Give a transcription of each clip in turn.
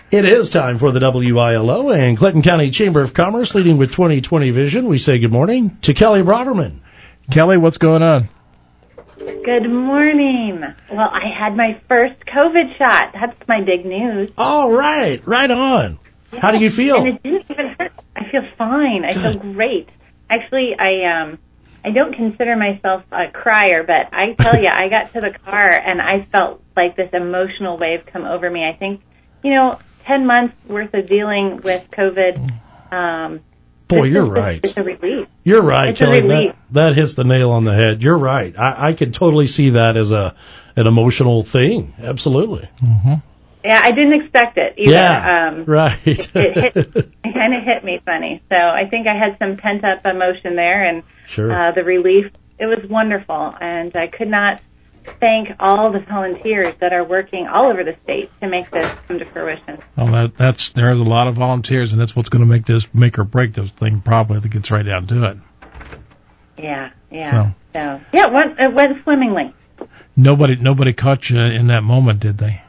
It is time for the WILO and Clinton County Chamber of Commerce, leading with 2020 Vision. We say good morning to Kelly Broverman. Kelly, what's going on? Good morning. Well, I had my first COVID shot. That's my big news. All right. Right on. Yeah. How do you feel? And it didn't even hurt. I feel fine. I feel great. Actually, I don't consider myself a crier, but I tell you, I got to the car and I felt like this emotional wave come over me. I think, 10 months worth of dealing with COVID. Boy, you're right. It's a relief. You're right, it's Kelly. That hits the nail on the head. You're right. I could totally see that as an emotional thing. Absolutely. Mm-hmm. Yeah, I didn't expect it either. Yeah, right. It kind of hit me funny. So I think I had some pent-up emotion there, and sure. The relief, it was wonderful. And I could not thank all the volunteers that are working all over the state to make this come to fruition. Well, there's a lot of volunteers, and that's what's going to make or break this thing probably if it gets right down to it. Yeah. So it went swimmingly. Nobody caught you in that moment, did they?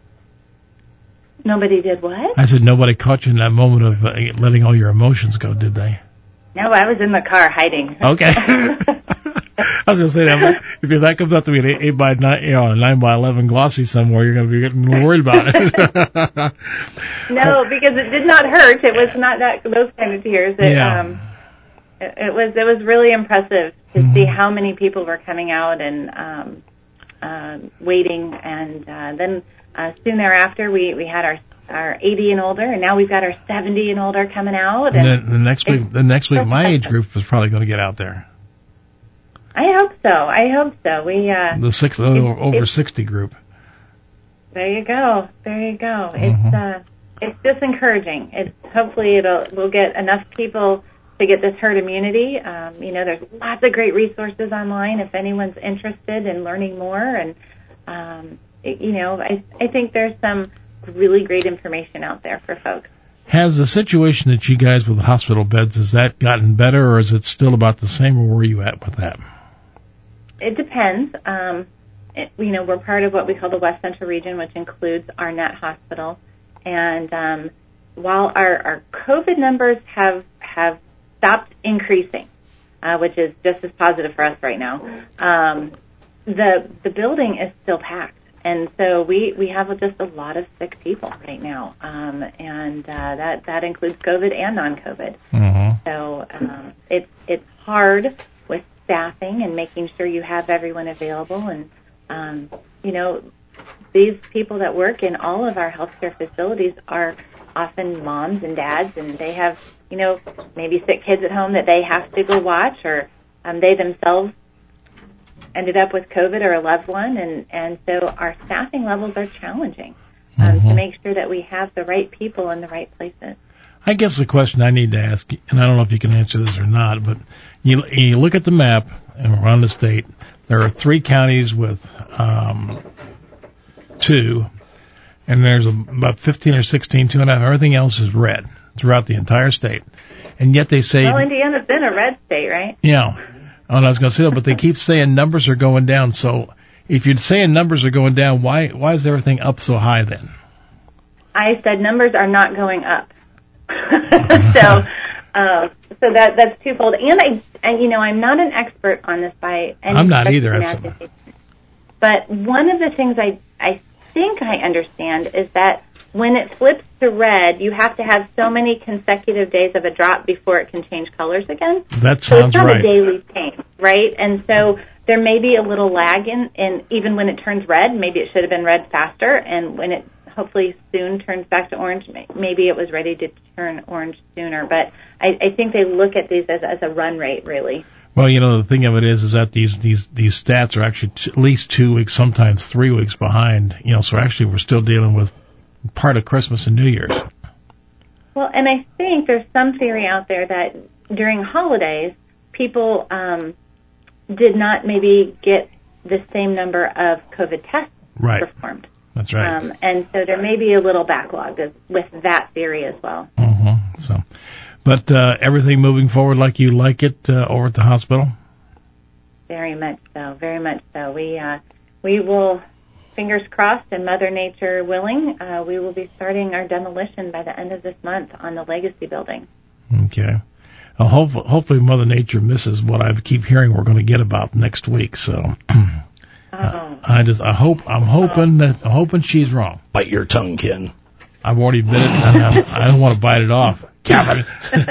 Nobody did what? I said nobody caught you in that moment of letting all your emotions go, did they? No, I was in the car hiding. Okay. I was going to say that if that comes up to be an 8x9, a 9x11 glossy somewhere, you're going to be getting worried about it. No, because it did not hurt. It was not those kind of tears. It was really impressive to see how many people were coming out and waiting, and then soon thereafter we had our 80 and older, and now we've got our 70 and older coming out. And the next week, my age group is probably going to get out there. I hope so. We the over 60 group. There you go. It's just encouraging. Hopefully we'll get enough people to get this herd immunity. There's lots of great resources online if anyone's interested in learning more, and I think there's some really great information out there for folks. Has the situation that you guys with the hospital beds, has that gotten better, or is it still about the same, or where are you at with that? It depends. We're part of what we call the West Central region, which includes Arnett Hospital. And while our COVID numbers have stopped increasing, which is just as positive for us right now, the building is still packed. And so we have just a lot of sick people right now, and that includes COVID and non-COVID. Mm-hmm. So it's hard with staffing and making sure you have everyone available. And these people that work in all of our healthcare facilities are often moms and dads, and they have maybe sick kids at home that they have to go watch, or they themselves ended up with COVID or a loved one, and so our staffing levels are challenging to make sure that we have the right people in the right places. I guess the question I need to ask, and I don't know if you can answer this or not, but you look at the map around the state, there are 3 counties with 2, and there's about 15 or 16, 2.5, everything else is red throughout the entire state. And yet they say... Well, Indiana's been a red state, right? Yeah. I was going to say that, but they keep saying numbers are going down. So if you're saying numbers are going down, why is everything up so high then? I said numbers are not going up. So that's twofold. And I'm not an expert on this by any I'm not either. But one of the things I think I understand is that when it flips to red, you have to have so many consecutive days of a drop before it can change colors again. That sounds so it's not right. a daily change, right? And so there may be a little lag in even when it turns red, maybe it should have been red faster, and when it hopefully soon turns back to orange, maybe it was ready to turn orange sooner. But I think they look at these as a run rate, really. Well, the thing of it is that these stats are actually at least 2 weeks, sometimes 3 weeks behind. So actually we're still dealing with part of Christmas and New Year's. Well, and I think there's some theory out there that during holidays, people did not maybe get the same number of COVID tests performed. That's right. And so there may be a little backlog with that theory as well. Mm-hmm. But everything moving forward like you like it over at the hospital? Very much so. We will fingers crossed and Mother Nature willing, we will be starting our demolition by the end of this month on the Legacy building. Okay. Well, hopefully Mother Nature misses what I keep hearing we're going to get about next week. So I'm hoping she's wrong. Bite your tongue, Ken. I've already bit it, and I don't want to bite it off. Captain.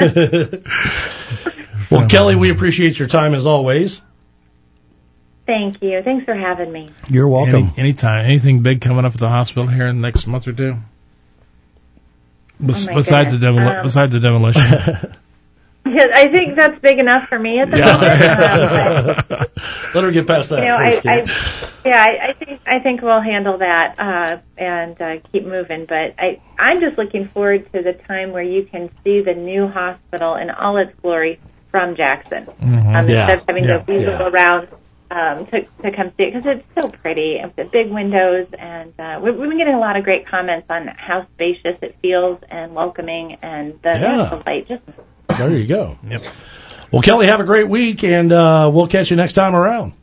Well, Kelly, we appreciate your time as always. Thank you. Thanks for having me. You're welcome. Anytime. Anything big coming up at the hospital here in the next month or two? Besides the demolition. Yes, I think that's big enough for me at the moment. Let her get past that. I think we'll handle that and keep moving. But I'm just looking forward to the time where you can see the new hospital in all its glory from Jackson. Instead of having to weasel around to come see it, because it's so pretty and the big windows, and we've been getting a lot of great comments on how spacious it feels and welcoming, and the natural light just. There you go. Yep. Well, Kelly, have a great week, and we'll catch you next time around.